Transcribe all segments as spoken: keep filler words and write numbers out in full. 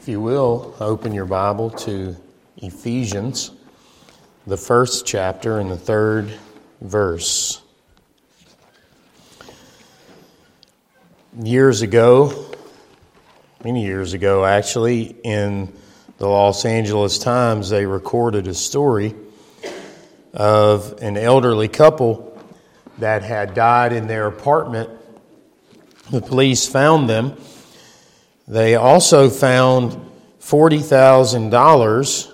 If you will, open your Bible to Ephesians, the first chapter and the third verse. Years ago, many years ago actually, in the Los Angeles Times, they recorded a story of an elderly couple that had died in their apartment. The police found them. They also found forty thousand dollars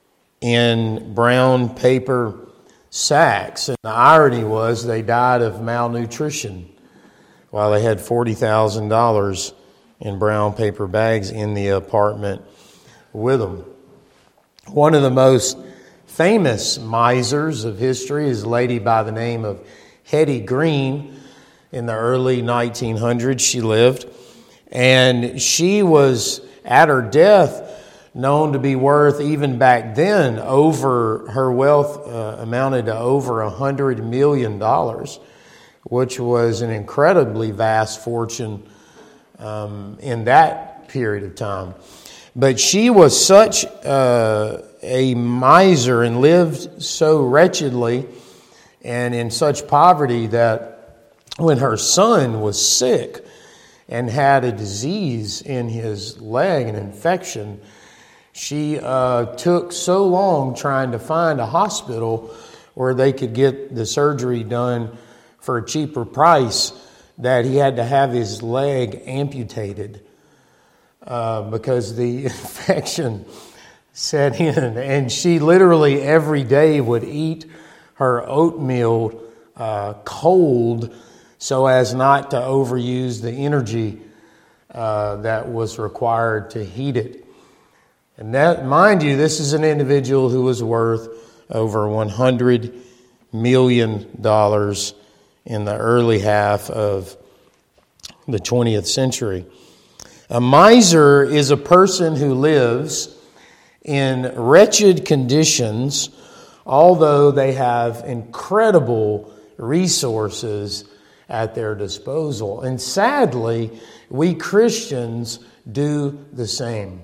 in brown paper sacks. And the irony was they died of malnutrition while they had forty thousand dollars in brown paper bags in the apartment with them. One of the most famous misers of history is a lady by the name of Hetty Green. In the early nineteen hundreds, she lived. And she was, at her death, known to be worth, even back then, over, her wealth uh, amounted to over one hundred million dollars, which was an incredibly vast fortune um, in that period of time. But she was such uh, a miser and lived so wretchedly and in such poverty that when her son was sick and had a disease in his leg, an infection, she uh, took so long trying to find a hospital where they could get the surgery done for a cheaper price that he had to have his leg amputated uh, because the infection set in. And she literally every day would eat her oatmeal uh, cold so as not to overuse the energy uh, that was required to heat it. And that, mind you, this is an individual who was worth over one hundred million dollars in the early half of the twentieth century. A miser is a person who lives in wretched conditions, although they have incredible resources at their disposal. And sadly, we Christians do the same.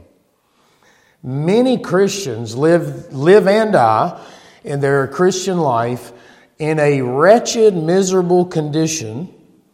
Many Christians live, live and die in their Christian life in a wretched, miserable condition,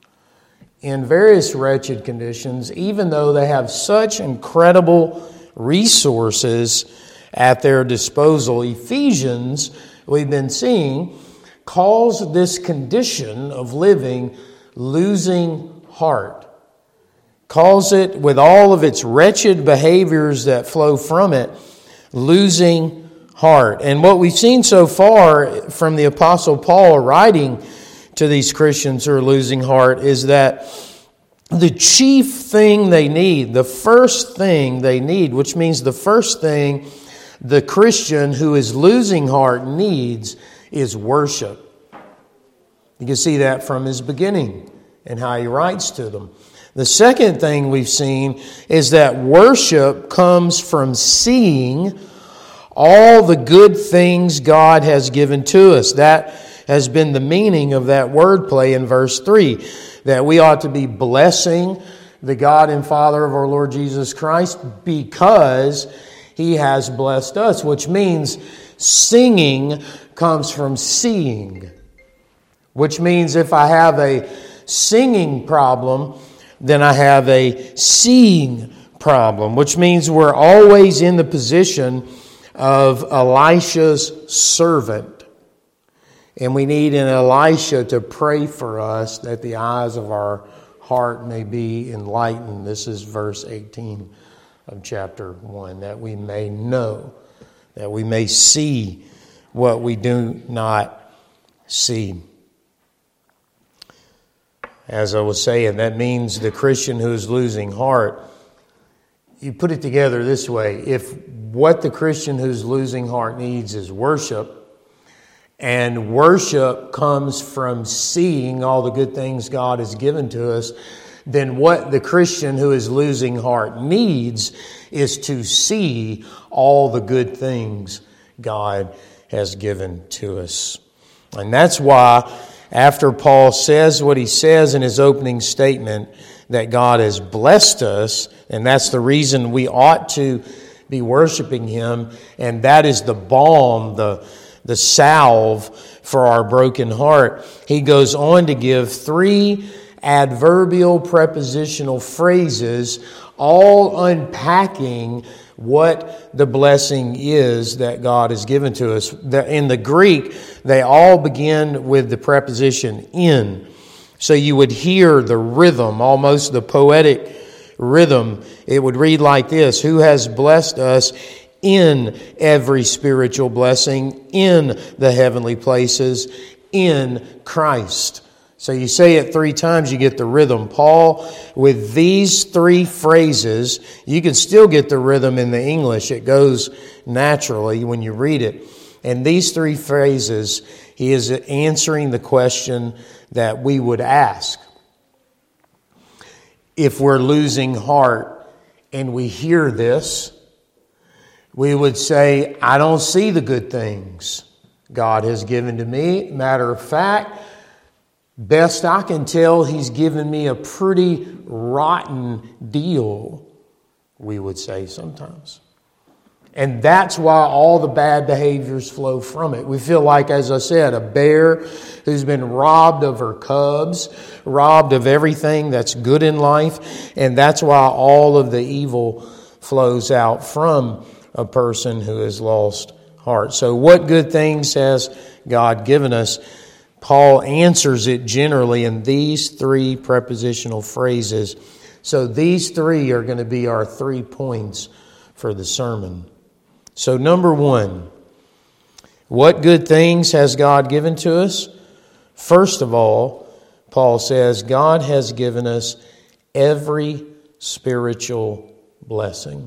in various wretched conditions, even though they have such incredible resources at their disposal. Ephesians, we've been seeing, calls this condition of living losing heart. Calls it, with all of its wretched behaviors that flow from it, losing heart. And what we've seen so far from the Apostle Paul writing to these Christians who are losing heart is that the chief thing they need, the first thing they need, which means the first thing the Christian who is losing heart needs, is worship. You can see that from his beginning and how he writes to them. The second thing we've seen is that worship comes from seeing all the good things God has given to us. That has been the meaning of that wordplay in verse three, that we ought to be blessing the God and Father of our Lord Jesus Christ because He has blessed us, which means singing comes from seeing. Which means if I have a singing problem, then I have a seeing problem. Which means we're always in the position of Elisha's servant. And we need an Elisha to pray for us that the eyes of our heart may be enlightened. This is verse eighteen of chapter one. That we may know, that we may see what we do not see. As I was saying, that means the Christian who is losing heart, you put it together this way. If what the Christian who's losing heart needs is worship, and worship comes from seeing all the good things God has given to us, then what the Christian who is losing heart needs is to see all the good things God has given to us. And that's why after Paul says what he says in his opening statement, that God has blessed us, and that's the reason we ought to be worshiping Him, and that is the balm, the, the salve for our broken heart. He goes on to give three adverbial prepositional phrases, all unpacking what the blessing is that God has given to us. In the Greek, they all begin with the preposition in. So you would hear the rhythm, almost the poetic rhythm. It would read like this: who has blessed us in every spiritual blessing, in the heavenly places, in Christ. So you say it three times, you get the rhythm. Paul, with these three phrases, you can still get the rhythm in the English. It goes naturally when you read it. And these three phrases, he is answering the question that we would ask. If we're losing heart and we hear this, we would say, I don't see the good things God has given to me. Matter of fact, best I can tell, He's given me a pretty rotten deal, we would say sometimes. And that's why all the bad behaviors flow from it. We feel like, as I said, a bear who's been robbed of her cubs, robbed of everything that's good in life, and that's why all of the evil flows out from a person who has lost heart. So what good things has God given us? Paul answers it generally in these three prepositional phrases. So these three are going to be our three points for the sermon. So number one, what good things has God given to us? First of all, Paul says, God has given us every spiritual blessing.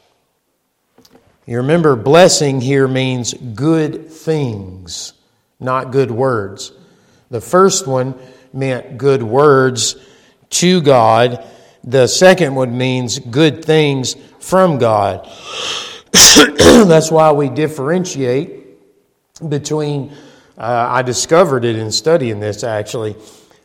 You remember, blessing here means good things, not good words. The first one meant good words to God. The second one means good things from God. That's why we differentiate between, uh, I discovered it in studying this actually,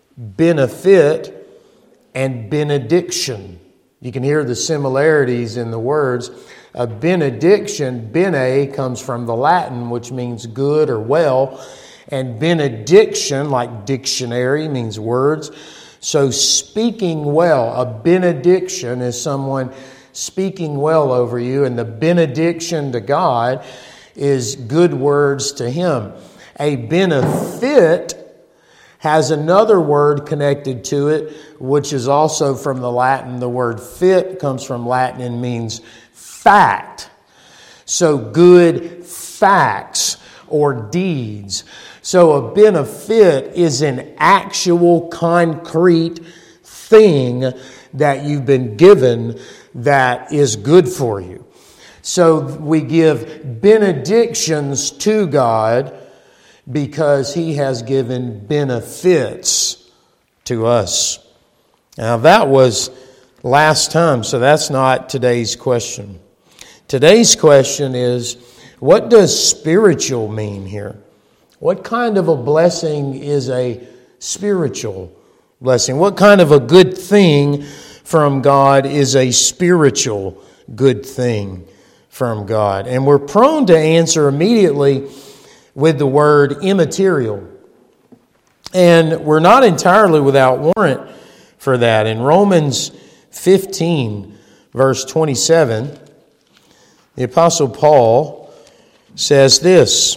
benefit and benediction. You can hear the similarities in the words. A benediction, bene, comes from the Latin, which means good or well. And benediction, like dictionary, means words. So speaking well, a benediction is someone speaking well over you, and the benediction to God is good words to Him. A benefit has another word connected to it, which is also from the Latin. The word fit comes from Latin and means fact. So good facts or deeds. So a benefit is an actual concrete thing that you've been given that is good for you. So we give benedictions to God because He has given benefits to us. Now that was last time, so that's not today's question. Today's question is, what does spiritual mean here? What kind of a blessing is a spiritual blessing? What kind of a good thing from God is a spiritual good thing from God? And we're prone to answer immediately with the word immaterial. And we're not entirely without warrant for that. In Romans fifteen, verse twenty-seven, the Apostle Paul says this: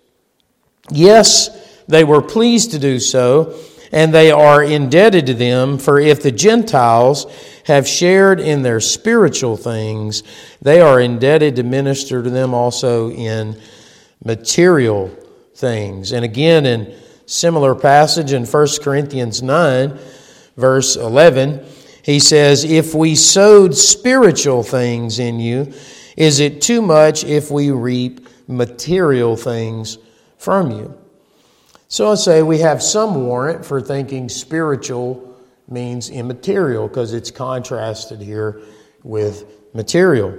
yes, they were pleased to do so, and they are indebted to them, for if the Gentiles have shared in their spiritual things, they are indebted to minister to them also in material things. And again, in similar passage in First Corinthians nine, verse eleven, he says, if we sowed spiritual things in you, is it too much if we reap material things from you? So I say we have some warrant for thinking spiritual means immaterial, because it's contrasted here with material.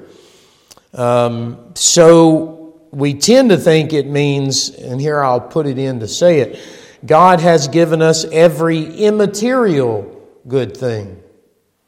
Um, so we tend to think it means, and here I'll put it in to say it, God has given us every immaterial good thing.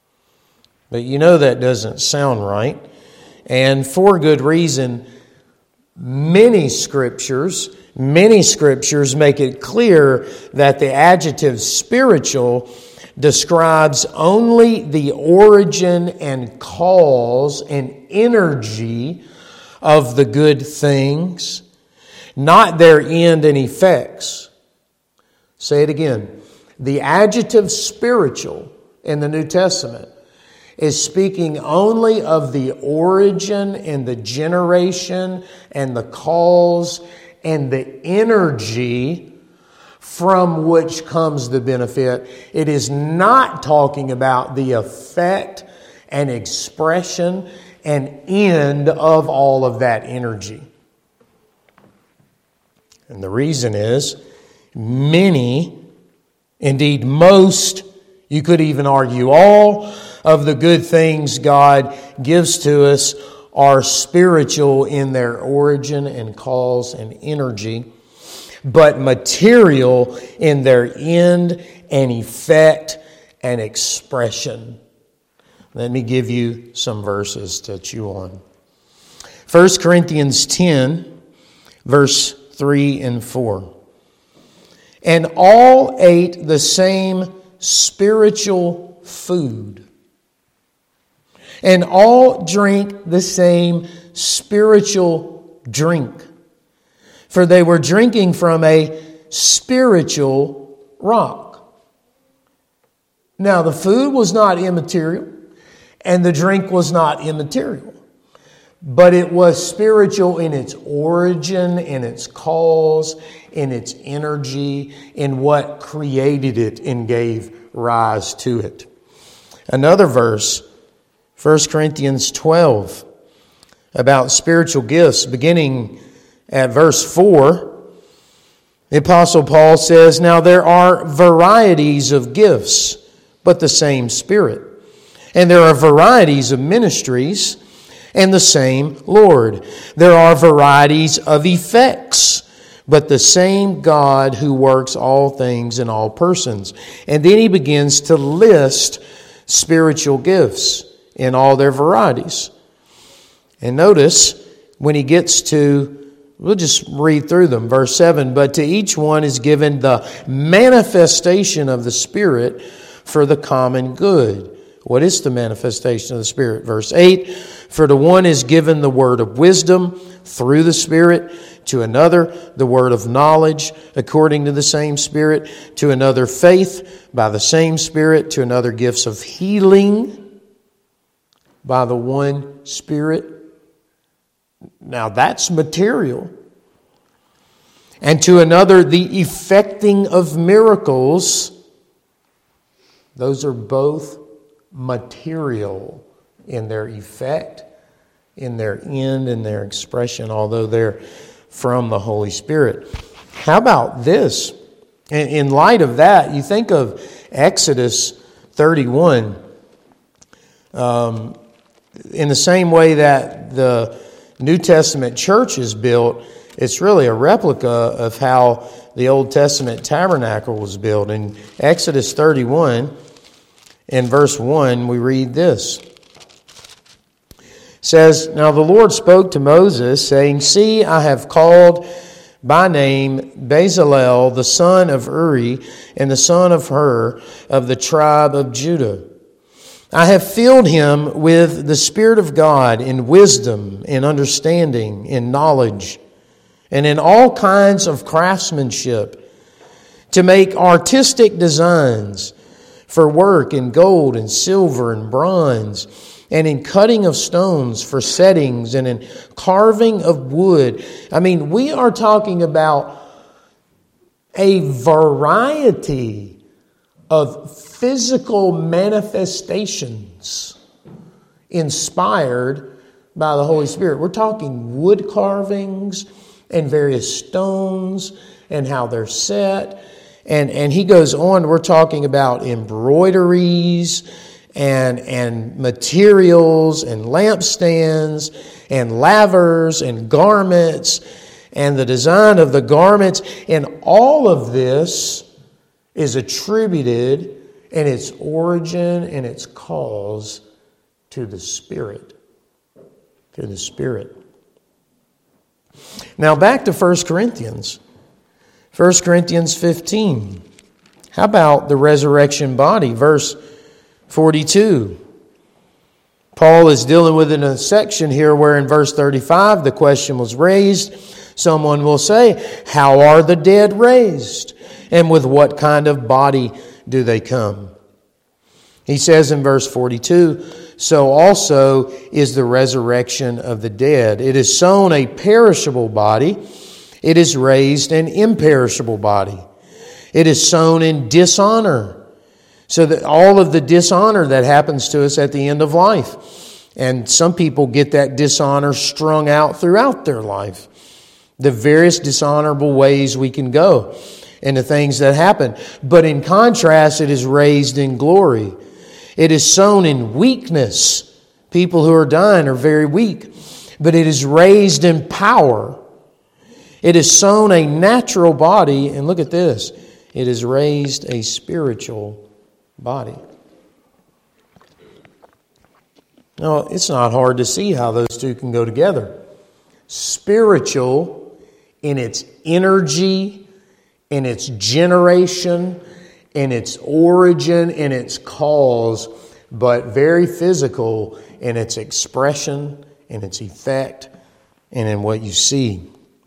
But you know that doesn't sound right. And for good reason, many scriptures, many scriptures make it clear that the adjective spiritual describes only the origin and cause and energy of the good things, not their end and effects. Say it again. The adjective spiritual in the New Testament is speaking only of the origin and the generation and the cause and the energy from which comes the benefit. It is not talking about the effect and expression and end of all of that energy. And the reason is, many, indeed most, you could even argue all of the good things God gives to us are spiritual in their origin and cause and energy, but material in their end and effect and expression. Let me give you some verses to chew on. First Corinthians ten, verse three and four. And all ate the same spiritual food, and all drank the same spiritual drink, for they were drinking from a spiritual rock. Now, the food was not immaterial, and the drink was not immaterial, but it was spiritual in its origin, in its cause, in its energy, in what created it and gave rise to it. Another verse, First Corinthians twelve, about spiritual gifts, beginning at verse four, the Apostle Paul says, Now there are varieties of gifts, but the same Spirit. And there are varieties of ministries, and the same Lord. There are varieties of effects, but the same God who works all things in all persons. And then he begins to list spiritual gifts in all their varieties. And notice, when he gets to, we'll just read through them. Verse seven, But to each one is given the manifestation of the Spirit for the common good. What is the manifestation of the Spirit? Verse eight, For to one is given the word of wisdom through the Spirit, to another the word of knowledge according to the same Spirit, to another faith by the same Spirit, to another gifts of healing by the one Spirit. Now that's material. And to another the effecting of miracles. Those are both material in their effect, in their end, in their expression, although they're from the Holy Spirit. How about this? In light of that, you think of Exodus thirty-one. Um, in the same way that the New Testament church is built, it's really a replica of how the Old Testament tabernacle was built. In Exodus thirty-one, in verse one, we read this. It says, Now the Lord spoke to Moses, saying, See, I have called by name Bezalel, the son of Uri, and the son of Hur, of the tribe of Judah. I have filled him with the Spirit of God in wisdom, in understanding, in knowledge, and in all kinds of craftsmanship, to make artistic designs for work in gold and silver and bronze, and in cutting of stones for settings, and in carving of wood. I mean, we are talking about a variety of physical manifestations inspired by the Holy Spirit. We're talking wood carvings and various stones and how they're set. And, and he goes on, we're talking about embroideries and, and materials and lampstands and lavers and garments and the design of the garments. And all of this is attributed in its origin and its cause to the Spirit. To the Spirit. Now back to First Corinthians. First Corinthians fifteen. How about the resurrection body? Verse forty-two. Paul is dealing with in a section here where in verse thirty-five the question was raised. Someone will say, how are the dead raised? And with what kind of body do they come? He says in verse forty-two, so also is the resurrection of the dead. It is sown a perishable body. It is raised an imperishable body. It is sown in dishonor. So that all of the dishonor that happens to us at the end of life. And some people get that dishonor strung out throughout their life. The various dishonorable ways we can go and the things that happen. But in contrast, it is raised in glory. It is sown in weakness. People who are dying are very weak. But it is raised in power. It is sown a natural body. And look at this. It is raised a spiritual body. Now, it's not hard to see how those two can go together. Spiritual in its energy, in its generation, in its origin, in its cause, but very physical in its expression, in its effect, and in what you see.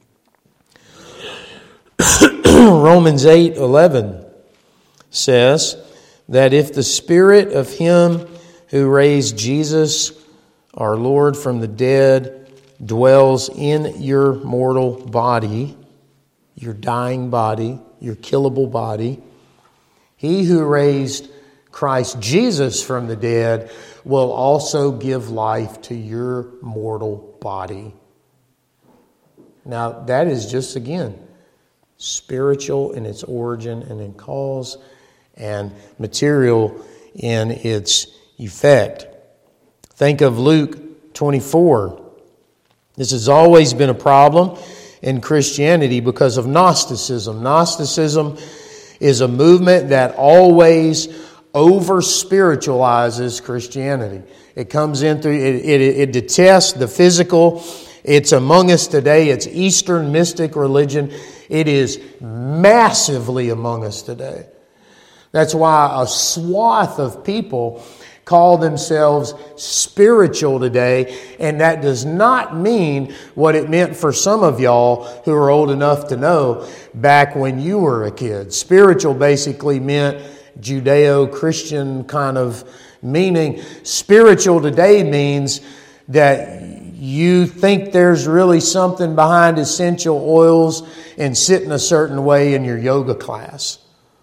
Romans eight eleven says that if the Spirit of Him who raised Jesus, our Lord, from the dead, dwells in your mortal body, your dying body, your killable body, He who raised Christ Jesus from the dead will also give life to your mortal body. Now, that is just, again, spiritual in its origin and in cause, and material in its effect. Think of Luke twenty-four. This has always been a problem in Christianity because of Gnosticism. Gnosticism is a movement that always over-spiritualizes Christianity. It comes in through, it, it, it detests the physical. It's among us today. It's Eastern mystic religion. It is massively among us today. That's why a swath of people call themselves spiritual today, and that does not mean what it meant for some of y'all who are old enough to know back when you were a kid. Spiritual basically meant Judeo-Christian kind of meaning. Spiritual today means that you think there's really something behind essential oils and sitting a certain way in your yoga class.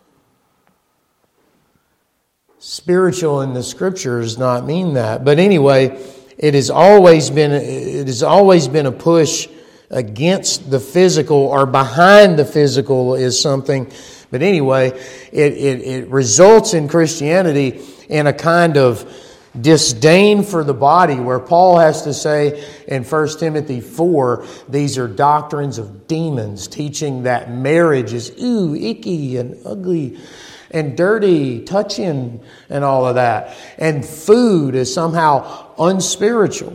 Spiritual in the Scriptures does not mean that. But anyway, it has always been it has always been a push against the physical, or behind the physical is something. But anyway, it, it, it results in Christianity in a kind of disdain for the body, where Paul has to say in First Timothy four, these are doctrines of demons, teaching that marriage is ooh, icky and ugly and dirty, touching, and all of that. And food is somehow unspiritual.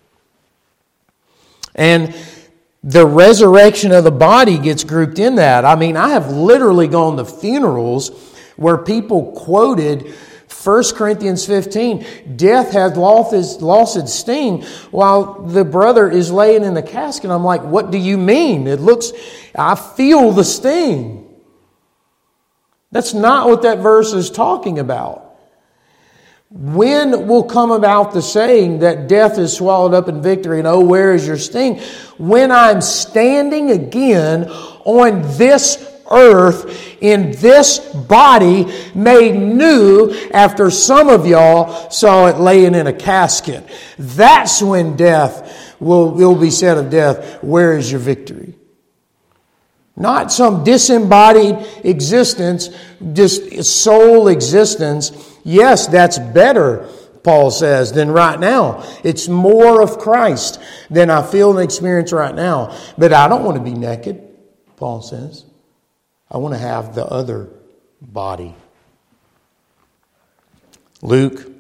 And the resurrection of the body gets grouped in that. I mean, I have literally gone to funerals where people quoted First Corinthians fifteen, death has lost its, lost its sting, while the brother is laying in the casket. I'm like, what do you mean? It looks, I feel the sting. That's not what that verse is talking about. When will come about the saying that death is swallowed up in victory, and oh, where is your sting? When I'm standing again on this earth in this body made new after some of y'all saw it laying in a casket. That's when death will, will be said of death, where is your victory? Not some disembodied existence, just soul existence. Yes, that's better, Paul says, than right now. It's more of Christ than I feel and experience right now. But I don't want to be naked, Paul says. I want to have the other body. Luke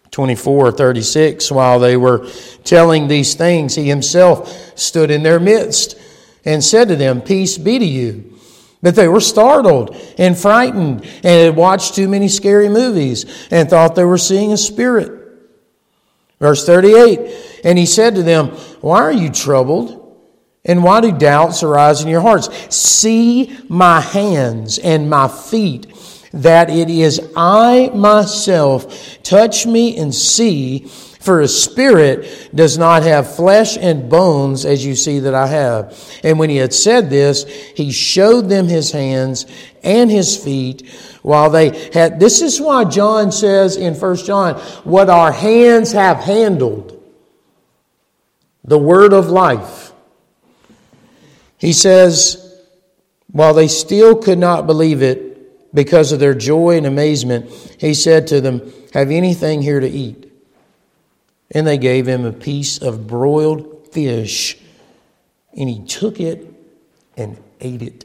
twenty-four thirty-six, while they were telling these things, he himself stood in their midst and said to them, "Peace be to you." But they were startled and frightened and had watched too many scary movies and thought they were seeing a spirit. Verse thirty-eight, and he said to them, "Why are you troubled? And why do doubts arise in your hearts? See my hands and my feet, that it is I myself. Touch me and see, for a spirit does not have flesh and bones as you see that I have." And when he had said this, he showed them his hands and his feet, while they had... This is why John says in First John, what our hands have handled, the word of life. He says, while they still could not believe it because of their joy and amazement, he said to them, "Have anything here to eat?" And they gave him a piece of broiled fish, and he took it and ate it.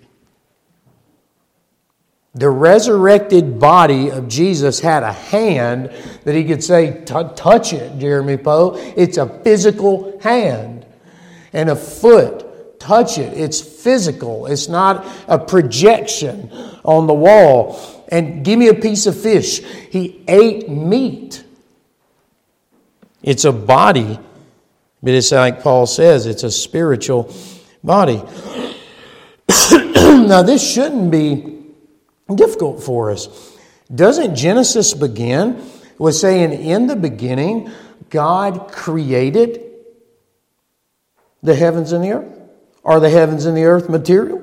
The resurrected body of Jesus had a hand that he could say, "Touch it, Jeremy Poe." It's a physical hand. And a foot. Touch it. It's physical. It's not a projection on the wall. And give me a piece of fish. He ate meat. It's a body, but it's like Paul says, it's a spiritual body. Now, this shouldn't be difficult for us. Doesn't Genesis begin with saying, in the beginning, God created the heavens and the earth? Are the heavens and the earth material?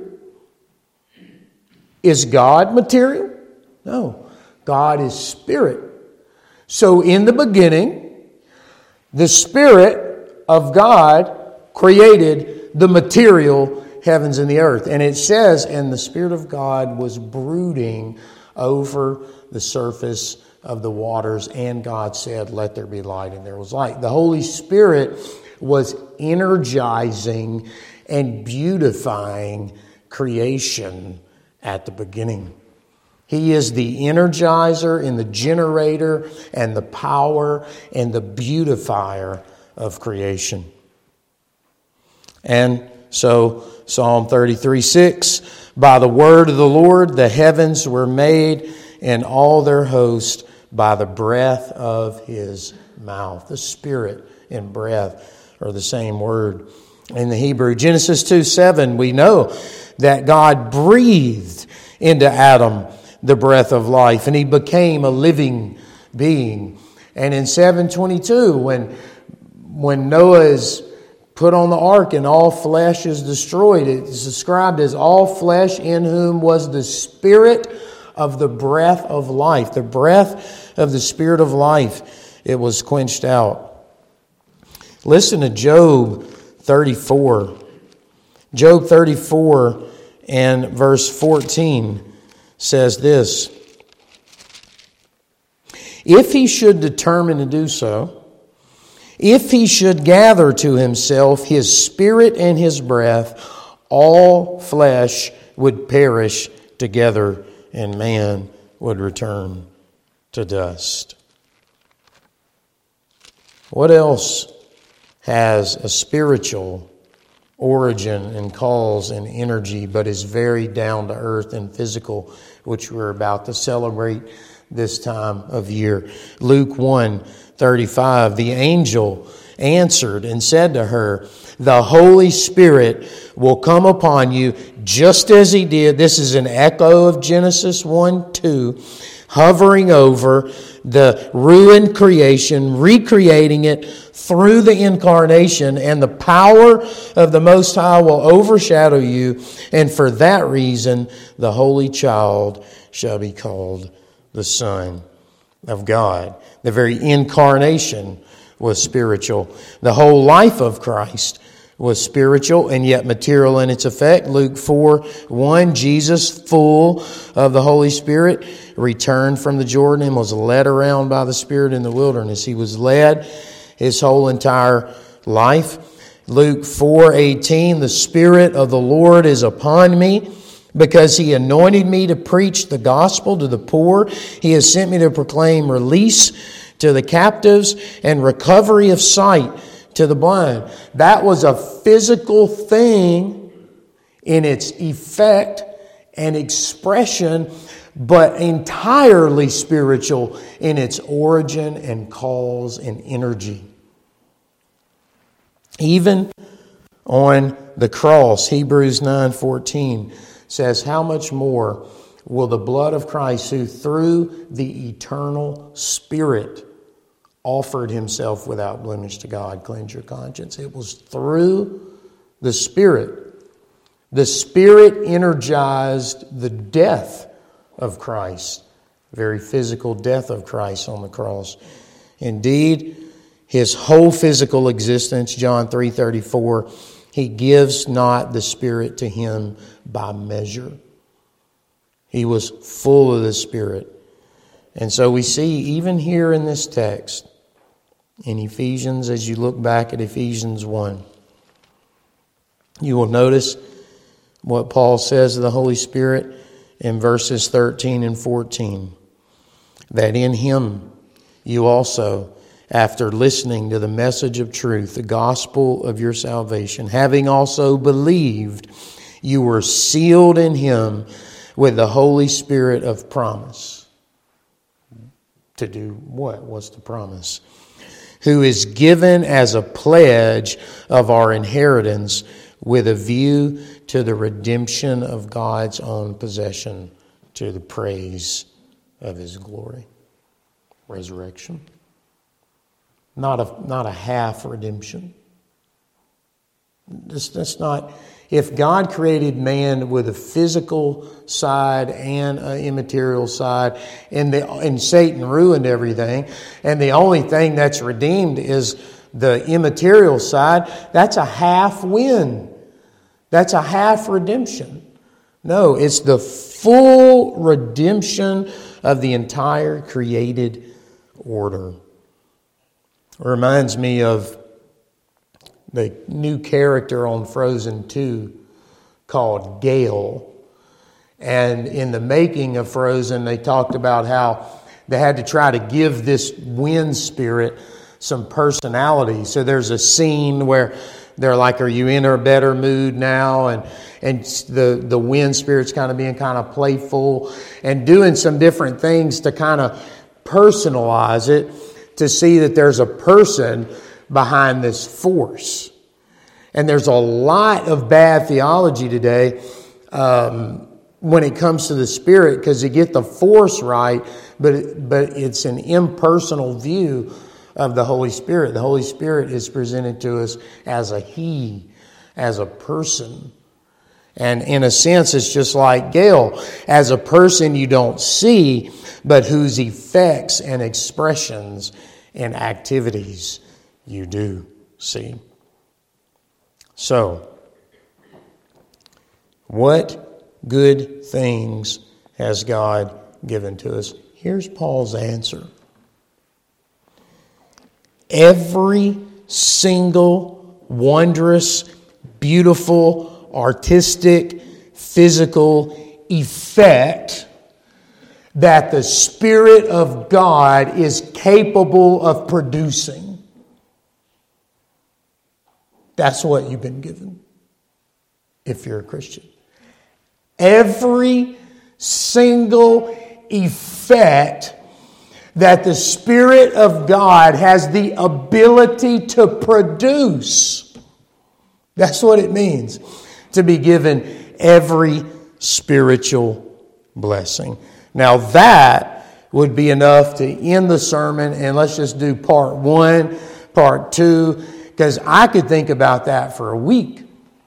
Is God material? No. God is spirit. So in the beginning, the Spirit of God created the material heavens and the earth. And it says, and the Spirit of God was brooding over the surface of the waters. And God said, "Let there be light," and there was light. The Holy Spirit was energizing and beautifying creation at the beginning. He is the energizer and the generator and the power and the beautifier of creation. And so Psalm thirty-three six, by the word of the Lord the heavens were made, and all their host by the breath of his mouth. The spirit and breath are the same word in the Hebrew. Genesis two seven, we know that God breathed into Adam the breath of life, and he became a living being. And in seven twenty-two, when, when Noah is put on the ark and all flesh is destroyed, it's described as all flesh in whom was the spirit of the breath of life. The breath of the spirit of life, it was quenched out. Listen to Job thirty-four. Job thirty-four and verse fourteen says this: "If he should determine to do so, if he should gather to himself his spirit and his breath, all flesh would perish together, and man would return to dust." What else has a spiritual origin and cause and energy, but is very down to earth and physical, which we're about to celebrate this time of year? Luke one thirty-five, the angel answered and said to her, "The Holy Spirit will come upon you just as he did." This is an echo of Genesis one two, hovering over the ruined creation, recreating it through the incarnation, and the power of the Most High will overshadow you, and for that reason the Holy Child shall be called the Son of God. The very incarnation was spiritual. The whole life of Christ was spiritual and yet material in its effect. Luke four one, Jesus, full of the Holy Spirit, returned from the Jordan and was led around by the Spirit in the wilderness. He was led his whole entire life. Luke four eighteen, the Spirit of the Lord is upon me, because he anointed me to preach the gospel to the poor. He has sent me to proclaim release to the captives and recovery of sight to the blind. That was a physical thing in its effect and expression, but entirely spiritual in its origin and cause and energy. Even on the cross, Hebrews nine fourteen says, how much more will the blood of Christ, who through the eternal Spirit offered himself without blemish to God, cleanse your conscience? It was through the Spirit. The Spirit energized the death of Christ, the very physical death of Christ on the cross. Indeed, his whole physical existence, John three thirty-four, he gives not the Spirit to him by measure. He was full of the Spirit. And so we see even here in this text, in Ephesians, as you look back at Ephesians one, you will notice what Paul says of the Holy Spirit in verses thirteen and fourteen. That in him you also, after listening to the message of truth, the gospel of your salvation, having also believed, you were sealed in him with the Holy Spirit of promise. To do what? What's the promise? Who is given as a pledge of our inheritance with a view to the redemption of God's own possession, to the praise of his glory. Resurrection. Not a, not a half redemption. That's, that's not... If God created man with a physical side and an immaterial side, and, the, and Satan ruined everything, and the only thing that's redeemed is the immaterial side, that's a half win. That's a half redemption. No, it's the full redemption of the entire created order. It reminds me of the new character on Frozen two called Gale. And in the making of Frozen, they talked about how they had to try to give this wind spirit some personality. So there's a scene where they're like, are you in a better mood now? And and the, the wind spirit's kind of being kind of playful and doing some different things to kind of personalize it, to see that there's a person behind this force. And there's a lot of bad theology today um, when it comes to the Spirit, because you get the force right, but it, but it's an impersonal view of the Holy Spirit. The Holy Spirit is presented to us as a He, as a person. And in a sense, it's just like Gail. As a person you don't see, but whose effects and expressions and activities you do see. So, what good things has God given to us? Here's Paul's answer. Every single wondrous, beautiful, artistic, physical effect that the Spirit of God is capable of producing. That's what you've been given if you're a Christian. Every single effect that the Spirit of God has the ability to produce. That's what it means to be given every spiritual blessing. Now that would be enough to end the sermon, and let's just do part one, part two, because I could think about that for a week.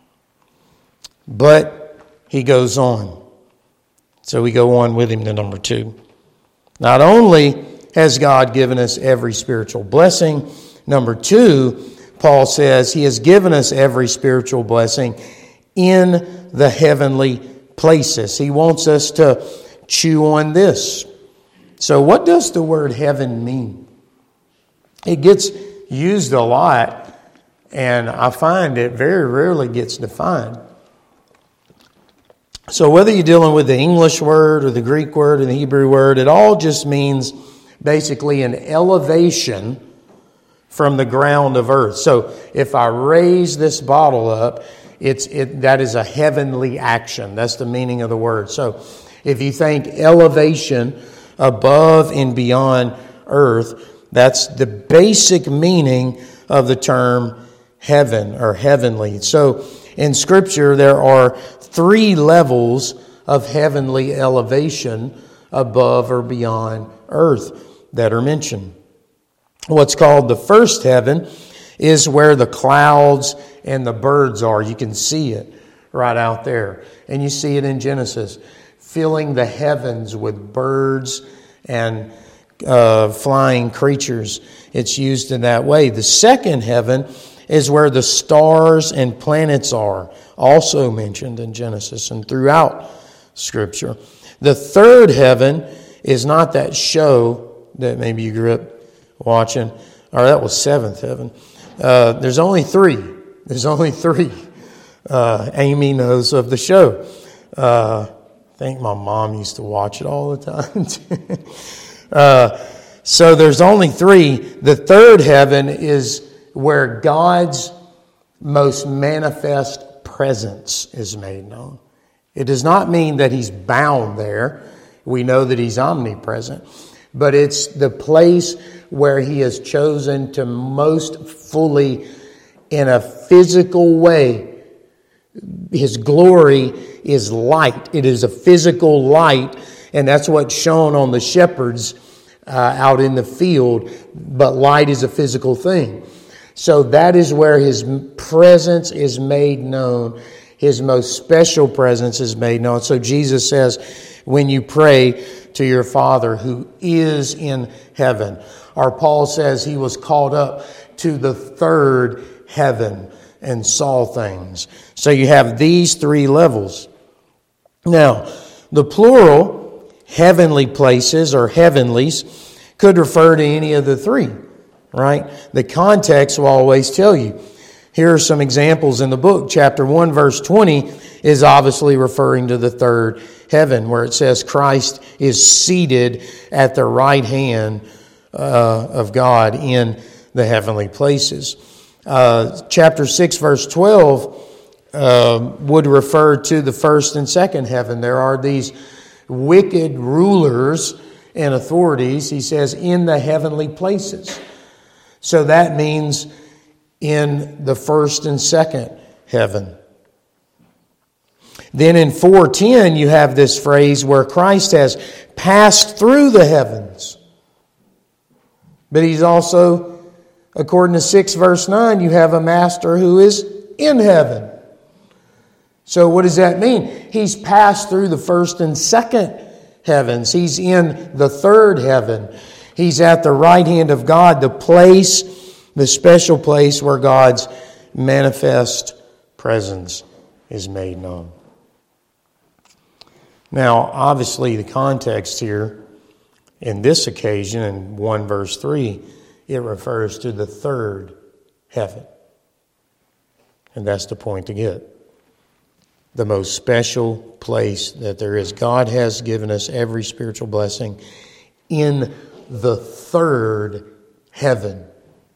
But he goes on. So we go on with him to number two. Not only has God given us every spiritual blessing, number two, Paul says he has given us every spiritual blessing in the heavenly places. He wants us to chew on this. So what does the word heaven mean? It gets used a lot, and I find it very rarely gets defined. So whether you're dealing with the English word or the Greek word or the Hebrew word, it all just means basically an elevation from the ground of earth. So if I raise this bottle up, it's it that is a heavenly action. That's the meaning of the word. So if you think elevation above and beyond earth, that's the basic meaning of the term heaven or heavenly. So in Scripture, there are three levels of heavenly elevation above or beyond earth that are mentioned. What's called the first heaven is where the clouds and the birds are. You can see it right out there. And you see it in Genesis, filling the heavens with birds and uh, flying creatures. It's used in that way. The second heaven is where the stars and planets are, also mentioned in Genesis and throughout Scripture. The third heaven is not that show that maybe you grew up watching, or that was seventh heaven. Uh, there's only three. There's only three. Uh, Amy knows of the show. Uh, I think my mom used to watch it all the time. uh, so there's only three. The third heaven is where God's most manifest presence is made known. It does not mean that He's bound there. We know that He's omnipresent. But it's the place where He has chosen to most fully, in a physical way. His glory is light. It is a physical light, and that's what's shown on the shepherds uh, out in the field. But light is a physical thing. So that is where His presence is made known. His most special presence is made known. So Jesus says, when you pray to your Father who is in heaven. Or Paul says he was called up to the third heaven and saw things. So you have these three levels. Now, the plural, heavenly places or heavenlies, could refer to any of the three, right? The context will always tell you. Here are some examples in the book. Chapter one, verse twenty is obviously referring to the third heaven, where it says Christ is seated at the right hand uh, of God in the heavenly places. Uh, chapter six, verse twelve uh, would refer to the first and second heaven. There are these wicked rulers and authorities, he says, in the heavenly places. So that means in the first and second heaven. Then in four ten, you have this phrase where Christ has passed through the heavens. But He's also, according to six verse nine, you have a master who is in heaven. So what does that mean? He's passed through the first and second heavens. He's in the third heaven. He's at the right hand of God, the place, the special place where God's manifest presence is made known. Now, obviously, the context here in this occasion, in one verse three, it refers to the third heaven. And that's the point to get. The most special place that there is. God has given us every spiritual blessing in the third heaven.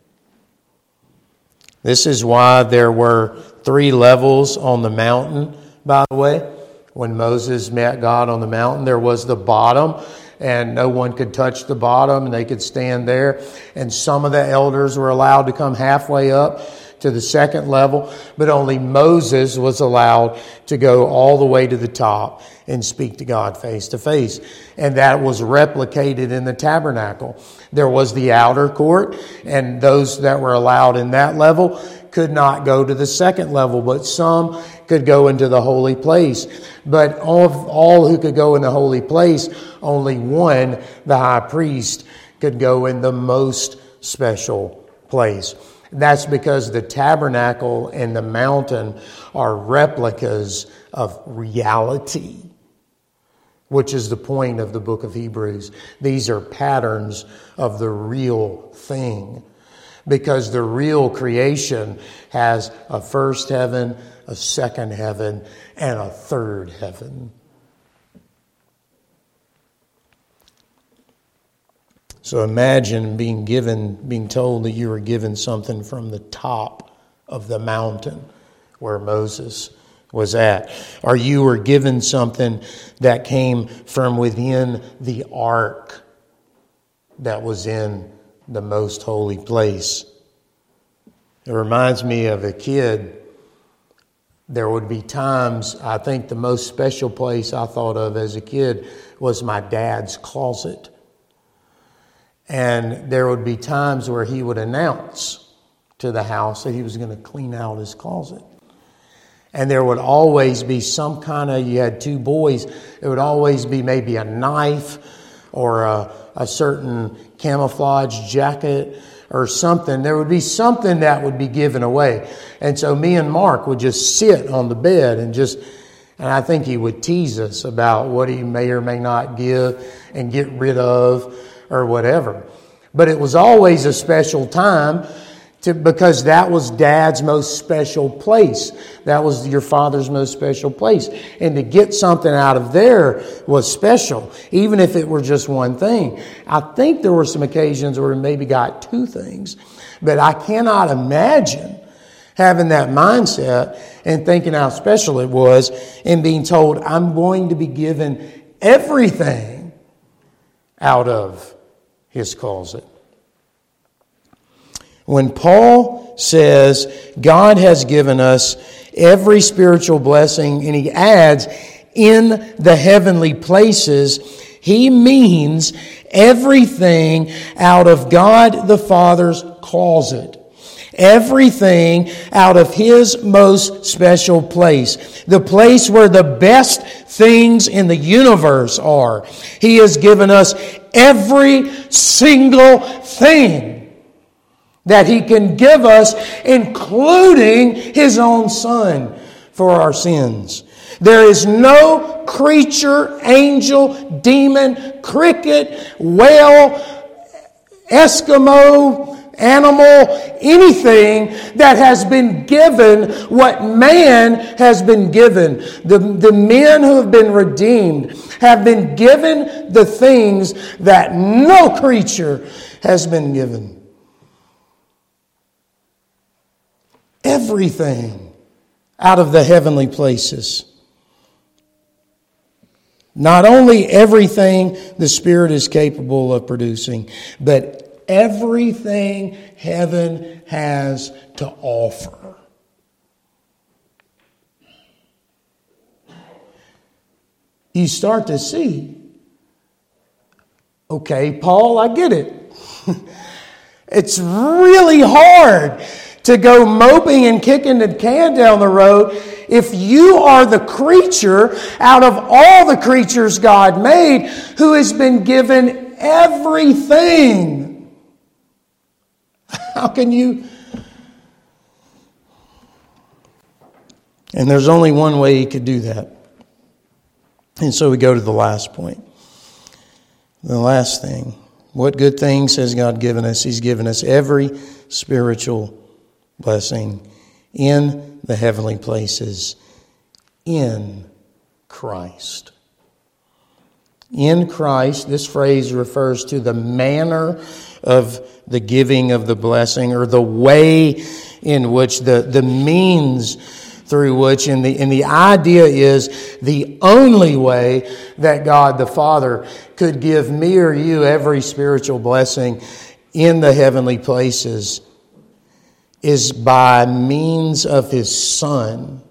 This is why there were three levels on the mountain, by the way. When Moses met God on the mountain, there was the bottom, and no one could touch the bottom, and they could stand there. And some of the elders were allowed to come halfway up to the second level, but only Moses was allowed to go all the way to the top and speak to God face to face. And that was replicated in the tabernacle. There was the outer court, and those that were allowed in that level could not go to the second level, but some could go into the holy place. But of all who could go in the holy place, only one, the high priest, could go in the most special place. That's because the tabernacle and the mountain are replicas of reality, which is the point of the book of Hebrews. These are patterns of the real thing, because the real creation has a first heaven, a second heaven, and a third heaven. So imagine being given, being told that you were given something from the top of the mountain where Moses was at. Or you were given something that came from within the ark that was in the most holy place. It reminds me of a kid. There would be times, I think the most special place I thought of as a kid was my dad's closet. And there would be times where he would announce to the house that he was going to clean out his closet. And there would always be some kind of, you had two boys, it would always be maybe a knife or a, a certain camouflage jacket or something. There would be something that would be given away. And so me and Mark would just sit on the bed and just, and I think he would tease us about what he may or may not give and get rid of or whatever. But it was always a special time to, because that was Dad's most special place. That was your father's most special place. And to get something out of there was special, even if it were just one thing. I think there were some occasions where we maybe got two things. But I cannot imagine having that mindset and thinking how special it was and being told, I'm going to be given everything out of his closet. When Paul says God has given us every spiritual blessing, and he adds in the heavenly places, he means everything out of God the Father's closet. Everything out of his most special place. The place where the best things in the universe are. He has given us every single thing that he can give us, including his own Son for our sins. There is no creature, angel, demon, cricket, whale, Eskimo, animal, anything that has been given what man has been given. The, the men who have been redeemed have been given the things that no creature has been given. Everything out of the heavenly places. Not only everything the Spirit is capable of producing, but everything heaven has to offer. You start to see, okay, Paul, I get it. It's really hard to go moping and kicking the can down the road if you are the creature out of all the creatures God made who has been given everything. How can you? And there's only one way he could do that. And so we go to the last point. The last thing. What good things has God given us? He's given us every spiritual blessing in the heavenly places in Christ. In Christ, this phrase refers to the manner of the giving of the blessing, or the way in which, the, the means through which, and the, and the idea is the only way that God the Father could give me or you every spiritual blessing in the heavenly places is by means of his Son.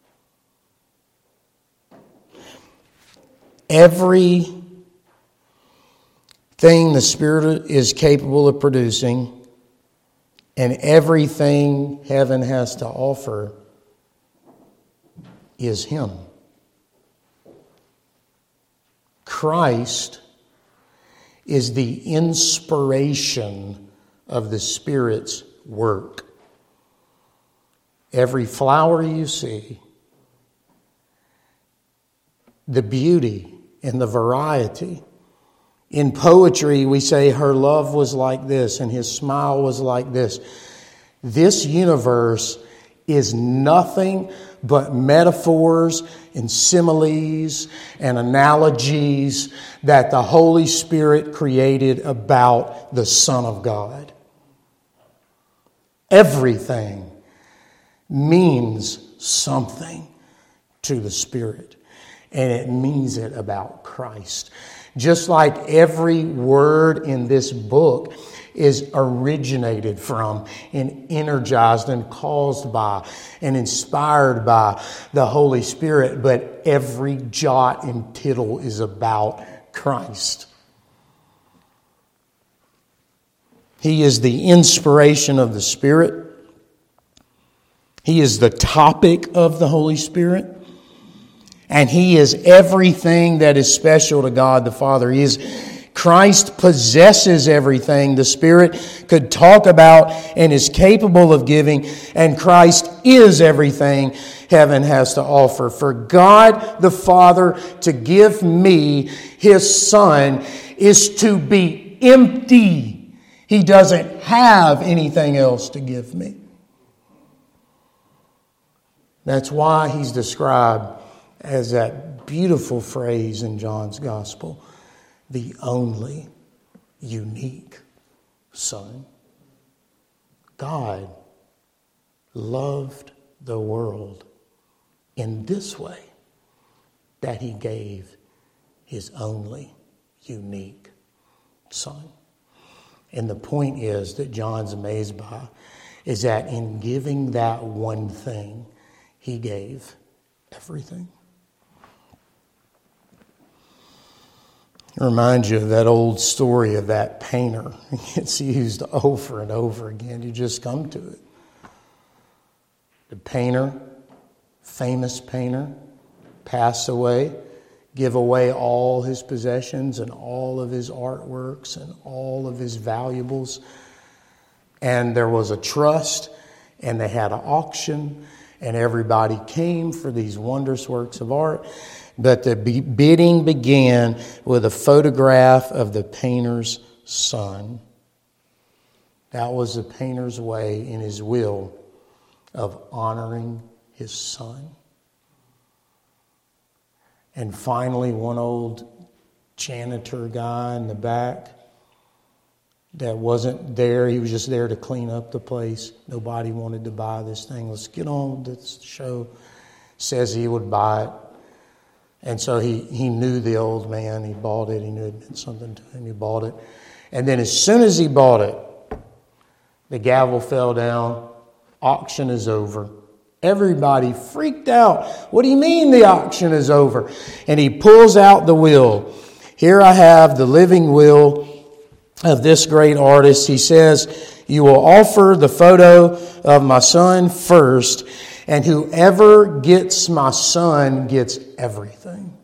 Everything the Spirit is capable of producing and everything heaven has to offer is him. Christ is the inspiration of the Spirit's work. Every flower you see, the beauty and the variety. In poetry, we say her love was like this and his smile was like this. This universe is nothing but metaphors and similes and analogies that the Holy Spirit created about the Son of God. Everything means something to the Spirit, and it means it about Christ. Just like every word in this book is originated from and energized and caused by and inspired by the Holy Spirit, but every jot and tittle is about Christ. He is the inspiration of the Spirit. He is the topic of the Holy Spirit. And He is everything that is special to God the Father. He is Christ possesses everything the Spirit could talk about and is capable of giving. And Christ is everything heaven has to offer. For God the Father to give me His Son is to be empty. He doesn't have anything else to give me. That's why He's described as that beautiful phrase in John's Gospel, the only unique Son. God loved the world in this way, that He gave His only unique Son. And the point is that John's amazed by is that in giving that one thing, He gave everything. It reminds you of that old story of that painter. It's used over and over again. You just come to it. The painter, famous painter, pass away, give away all his possessions and all of his artworks and all of his valuables. And there was a trust, and they had an auction, and everybody came for these wondrous works of art. But the bidding began with a photograph of the painter's son. That was the painter's way in his will of honoring his son. And finally, one old janitor guy in the back that wasn't there, he was just there to clean up the place. Nobody wanted to buy this thing. Let's get on with this show. Says he would buy it. And so he, he knew the old man. He bought it. He knew it meant something to him. He bought it. And then as soon as he bought it, the gavel fell down. Auction is over. Everybody freaked out. What do you mean the auction is over? And he pulls out the will. Here I have the living will of this great artist. He says, you will offer the photo of my son first, and whoever gets my son gets everything.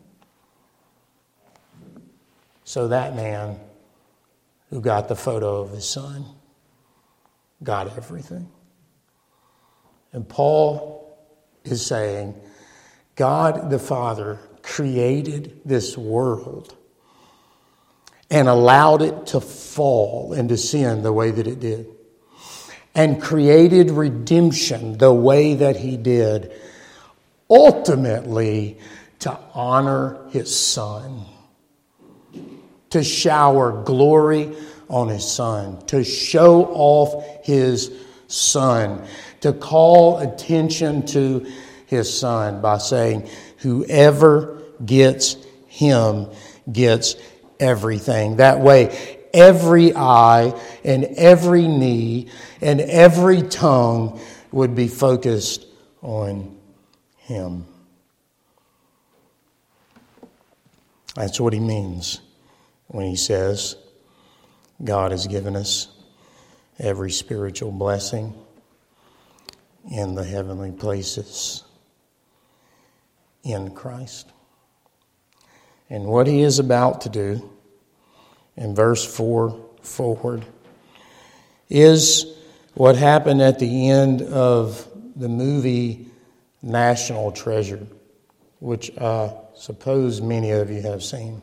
So that man who got the photo of his son got everything. And Paul is saying, God the Father created this world and allowed it to fall into sin the way that it did, and created redemption the way that He did, ultimately to honor His Son, to shower glory on His Son, to show off His Son, to call attention to His Son by saying, whoever gets Him gets everything. That way, every eye and every knee and every tongue would be focused on Him. That's what He means when He says God has given us every spiritual blessing in the heavenly places in Christ. And what He is about to do in verse four forward is what happened at the end of the movie National Treasure, which I suppose many of you have seen.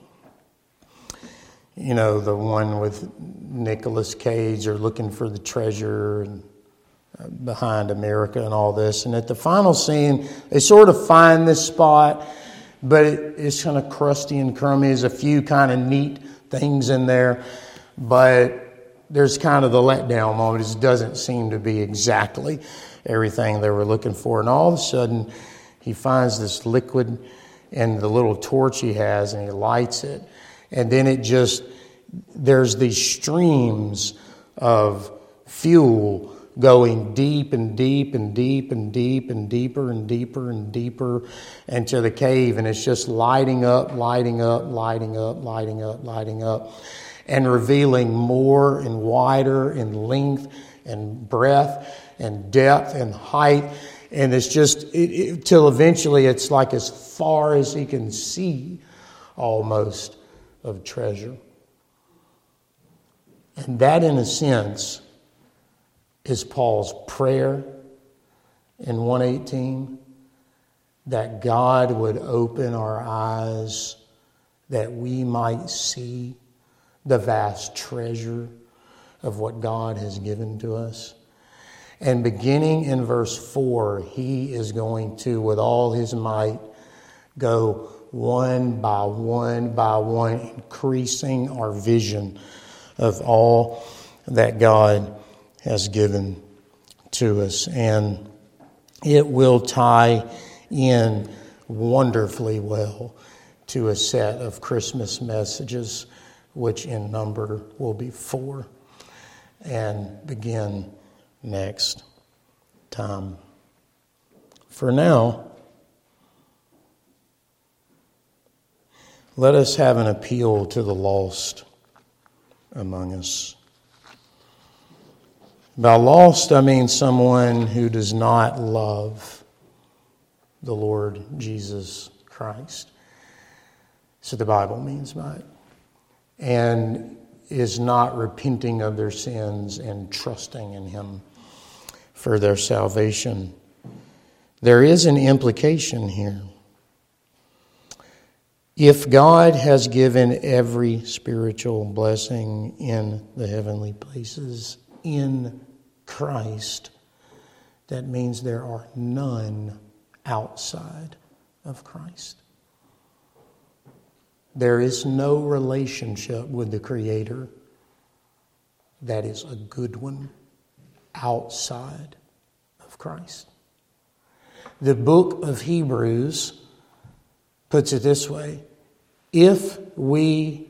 You know, the one with Nicolas Cage, or looking for the treasure, and behind America and all this. And at the final scene, they sort of find this spot, but it, it's kind of crusty and crummy. There's a few kind of neat things in there, but there's kind of the letdown moment. It doesn't seem to be exactly everything they were looking for. And all of a sudden, he finds this liquid and the little torch he has, and he lights it. And then it just, there's these streams of fuel going deep and deep and deep and deep and deeper and deeper and deeper into the cave. And it's just lighting up, lighting up, lighting up, lighting up, lighting up, and revealing more and wider in length and breadth and depth and height. And it's just, it, it, till eventually it's like as far as he can see almost of treasure. And that, in a sense, is Paul's prayer in one eighteen, that God would open our eyes that we might see the vast treasure of what God has given to us. And beginning in verse four, he is going to, with all his might, go one by one by one, increasing our vision of all that God has given to us. And it will tie in wonderfully well to a set of Christmas messages, which in number will be four, and begin next time. For now, let us have an appeal to the lost among us. By lost, I mean someone who does not love the Lord Jesus Christ. So the Bible means by it. And is not repenting of their sins and trusting in Him for their salvation. There is an implication here. If God has given every spiritual blessing in the heavenly places in Christ, that means there are none outside of Christ. There is no relationship with the Creator that is a good one outside of Christ. The book of Hebrews puts it this way: if we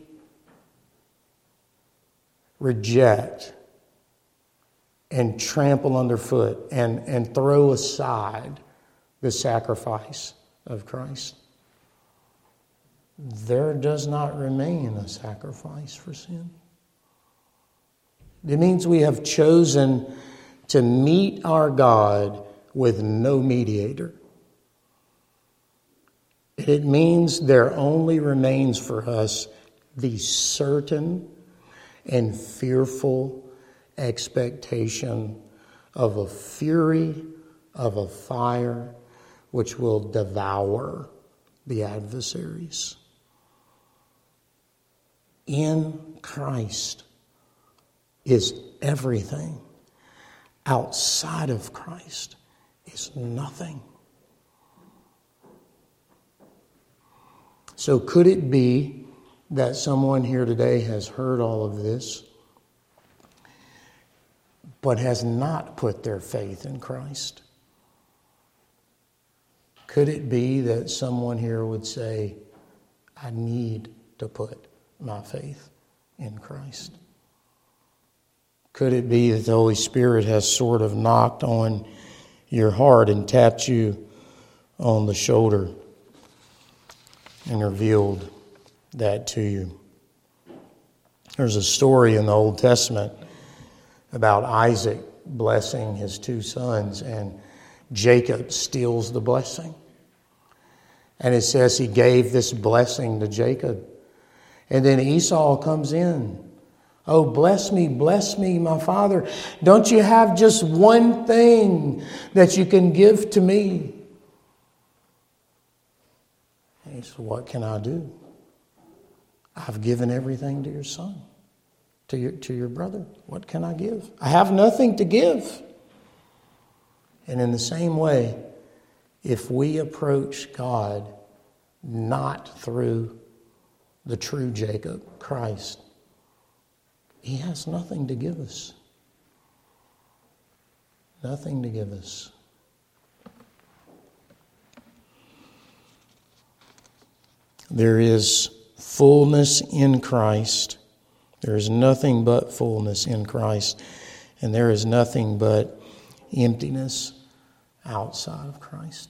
reject and trample underfoot and, and throw aside the sacrifice of Christ, there does not remain a sacrifice for sin. It means we have chosen to meet our God with no mediator. It means there only remains for us the certain and fearful expectation of a fury of a fire which will devour the adversaries. In Christ is everything. Outside of Christ is nothing. So could it be that someone here today has heard all of this, but has not put their faith in Christ? Could it be that someone here would say, I need to put my faith in Christ? Could it be that the Holy Spirit has sort of knocked on your heart and tapped you on the shoulder and revealed that to you? There's a story in the Old Testament about Isaac blessing his two sons, and Jacob steals the blessing. And it says he gave this blessing to Jacob. And then Esau comes in. Oh, bless me, bless me, my father. Don't you have just one thing that you can give to me? And he said, what can I do? I've given everything to your son, to your, to your brother. What can I give? I have nothing to give. And in the same way, if we approach God not through the true Jacob, Christ, he has nothing to give us. Nothing to give us. There is fullness in Christ. There is nothing but fullness in Christ. And there is nothing but emptiness outside of Christ.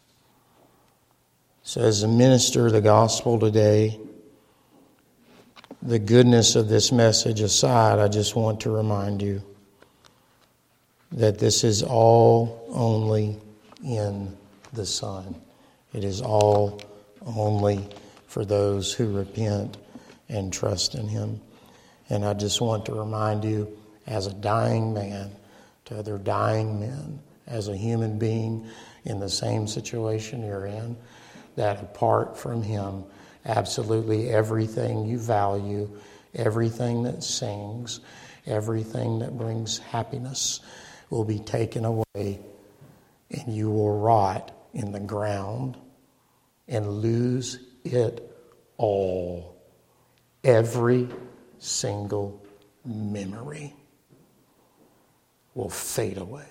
So as a minister of the gospel today, the goodness of this message aside, I just want to remind you that this is all only in the Son. It is all only for those who repent and trust in Him. And I just want to remind you, as a dying man to other dying men, as a human being in the same situation you're in, that apart from Him, absolutely everything you value, everything that sings, everything that brings happiness will be taken away, and you will rot in the ground and lose it all. Every single memory will fade away.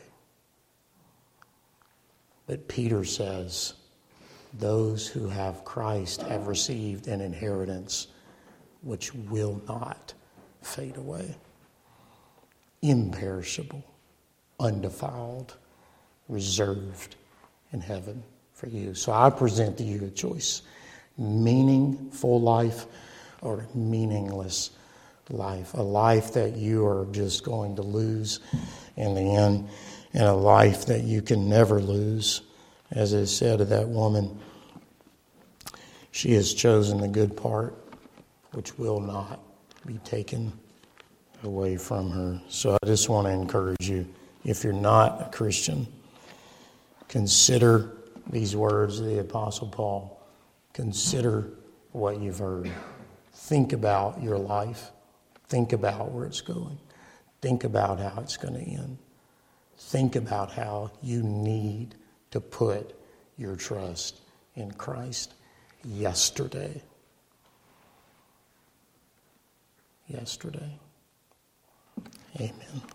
But Peter says, those who have Christ have received an inheritance which will not fade away. Imperishable, undefiled, reserved in heaven for you. So I present to you a choice: meaningful life or meaningless life. A life that you are just going to lose in the end, and a life that you can never lose. As it is said of that woman, she has chosen the good part, which will not be taken away from her. So I just want to encourage you, if you're not a Christian, consider these words of the Apostle Paul. Consider what you've heard. Think about your life. Think about where it's going. Think about how it's going to end. Think about how you need to put your trust in Christ yesterday. Yesterday. Amen.